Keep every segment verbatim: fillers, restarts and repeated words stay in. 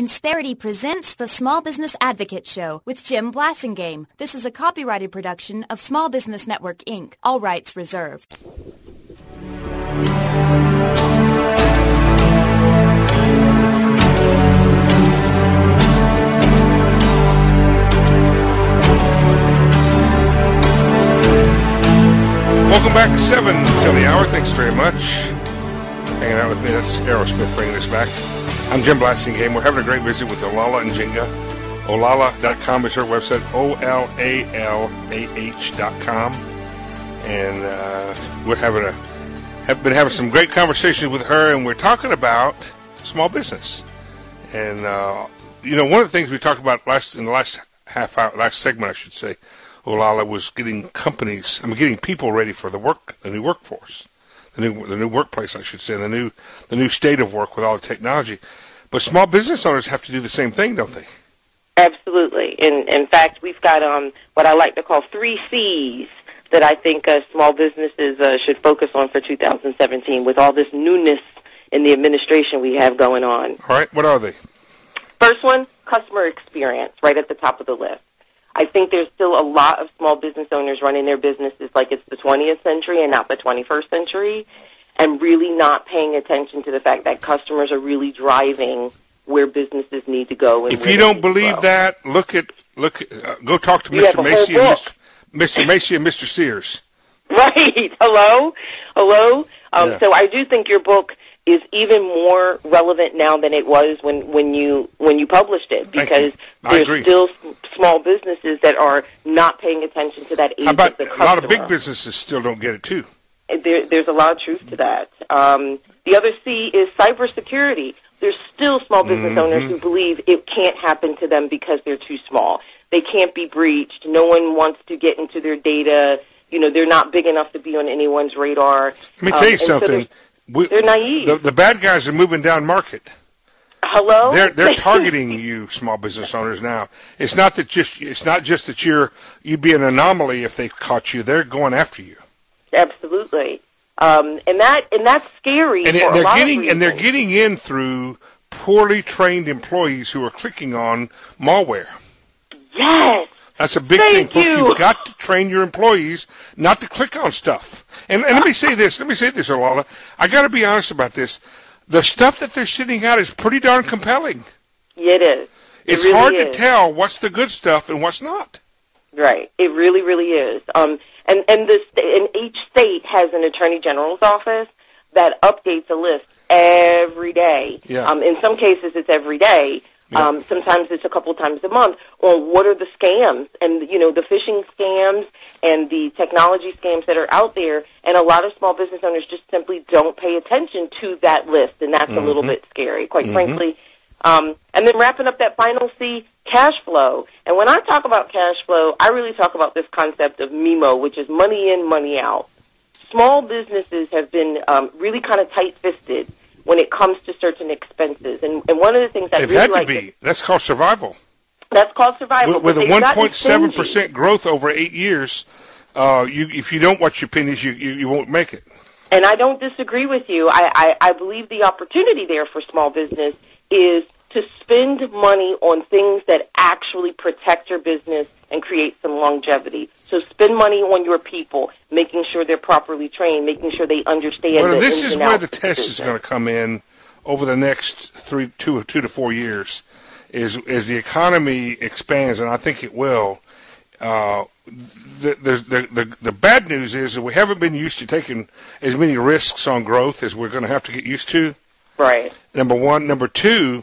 Insperity presents the Small Business Advocate Show with Jim Blasingame. This is a copyrighted production of Small Business Network, Incorporated. All rights reserved. Welcome back, seven till the hour. Thanks very much. Hanging out with me, that's Aerosmith bringing us back. I'm Jim Blasingame. We're having a great visit with Olala Njinga. Olala dot com is her website, O L A L A H dot com. And uh, we're having a have been having some great conversations with her, and we're talking about small business. And uh, you know, one of the things we talked about last in the last half hour, last segment, I should say, Olala was getting companies, I mean, getting people ready for the work, the new workforce. The new, the new workplace, I should say, the new, the new state of work with all the technology. But small business owners have to do the same thing, don't they? Absolutely. In, in fact, we've got um, what I like to call three C's that I think uh, small businesses uh, should focus on for two thousand seventeen with all this newness in the administration we have going on. All right. What are they? First one, customer experience, right at the top of the list. I think there's still a lot of small business owners running their businesses like it's the twentieth century and not the twenty-first century, and really not paying attention to the fact that customers are really driving where businesses need to go. And if you don't believe that, look at look. At, uh, go talk to you Mister Macy and Mister Mister Macy and Mister Sears. Right. Hello. Hello. Um, yeah. So I do think your book is even more relevant now than it was when, when you when you published it, because there's still small businesses that are not paying attention to that age How about of the customer. A lot of big businesses still don't get it too. There, there's a lot of truth to that. Um, the other C is cybersecurity. There's still small business mm-hmm. owners who believe it can't happen to them because they're too small. They can't be breached. No one wants to get into their data. You know, they're not big enough to be on anyone's radar. Let me tell you um, something. So We, they're naive. The, the bad guys are moving down market. Hello? They're they're targeting you, small business owners now. It's not that just it's not just that you're you'd be an anomaly if they caught you. They're going after you. Absolutely, um, and that and that's scary. And for they're a lot getting of and they're getting in through poorly trained employees who are clicking on malware. Yes. That's a big Thank thing, folks. you. You've got to train your employees not to click on stuff. And, and let me say this. Let me say this, Olala. I got to be honest about this. The stuff that they're sending out is pretty darn compelling. It is. It it's really hard is. to tell what's the good stuff and what's not. Right. It really, really is. Um, and and this and each state has an attorney general's office that updates a list every day. Yeah. Um, in some cases, it's every day. Yeah. Um, sometimes it's a couple times a month on what are the scams and, you know, the phishing scams and the technology scams that are out there. And a lot of small business owners just simply don't pay attention to that list, and that's mm-hmm. a little bit scary, quite mm-hmm. frankly. Um, and then wrapping up that final C, cash flow. And when I talk about cash flow, I really talk about this concept of M I M O, which is money in, money out. Small businesses have been um, really kind of tight-fisted when it comes to certain expenses. And, and one of the things I They've really had to like... be. That's called survival. That's called survival. With, with a one point seven percent growth over eight years, uh, you, if you don't watch your pennies, you, you, you won't make it. And I don't disagree with you. I, I, I believe the opportunity there for small business is to spend money on things that actually protect your business and create some longevity. So spend money on your people, making sure they're properly trained, making sure they understand. Well, the this ins is and where outs the of test business. is going to come in over the next three, two, two to four years. Is as the economy expands, and I think it will. Uh, the, the the the the bad news is that we haven't been used to taking as many risks on growth as we're going to have to get used to. Right. Number one. Number two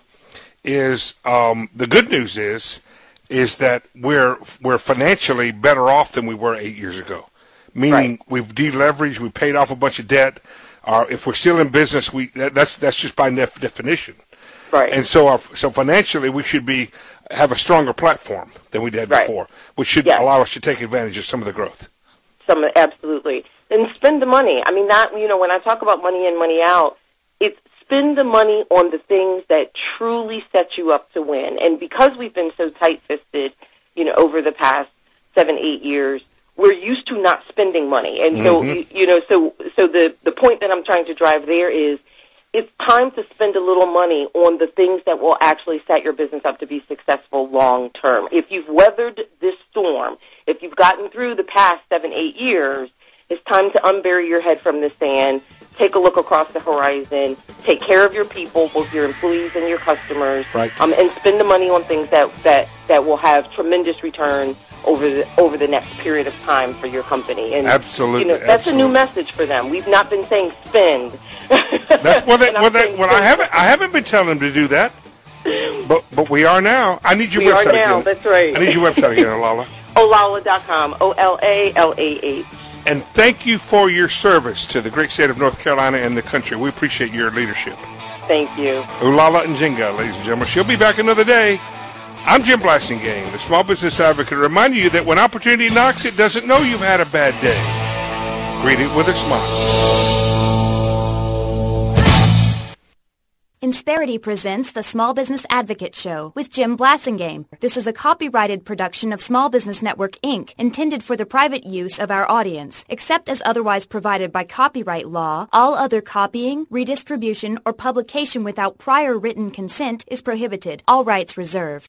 is um, the good news is is that we're we're financially better off than we were eight years ago. Meaning Right. we've deleveraged, we paid off a bunch of debt. Uh, if we're still in business, we that, that's that's just by def- definition. Right. And so, our, so financially, we should be have a stronger platform than we did Right. before, which should Yes. allow us to take advantage of some of the growth. Some absolutely. And spend the money. I mean, that you know, when I talk about money in, money out, it's spend the money on the things that truly set you up to win. And because we've been so tight-fisted, you know, over the past seven, eight years, we're used to not spending money. And so, Mm-hmm. you, you know, so so the the point that I'm trying to drive there is it's time to spend a little money on the things that will actually set your business up to be successful long term. If you've weathered this storm, if you've gotten through the past seven, eight years, it's time to unbury your head from the sand, take a look across the horizon, take care of your people, both your employees and your customers, right. um, and spend the money on things that, that, that will have tremendous return over the over the next period of time for your company. And absolutely, you know, that's absolutely. a new message for them. We've not been saying spend. That's well, that, well, that, well I haven't I haven't been telling them to do that, but but we are now. I need your we website are now. again. That's right. I need your website again, Olala. Olala dot com. O L A L A H. And thank you for your service to the great state of North Carolina and the country. We appreciate your leadership. Thank you. Olala Njinga, ladies and gentlemen. She'll be back another day. I'm Jim Blassingame, the Small Business Advocate, reminding you that when opportunity knocks, it doesn't know you've had a bad day. Greet it with a smile. Insperity presents the Small Business Advocate Show with Jim Blassingame. This is a copyrighted production of Small Business Network, Incorporated, intended for the private use of our audience. Except as otherwise provided by copyright law, all other copying, redistribution, or publication without prior written consent is prohibited. All rights reserved.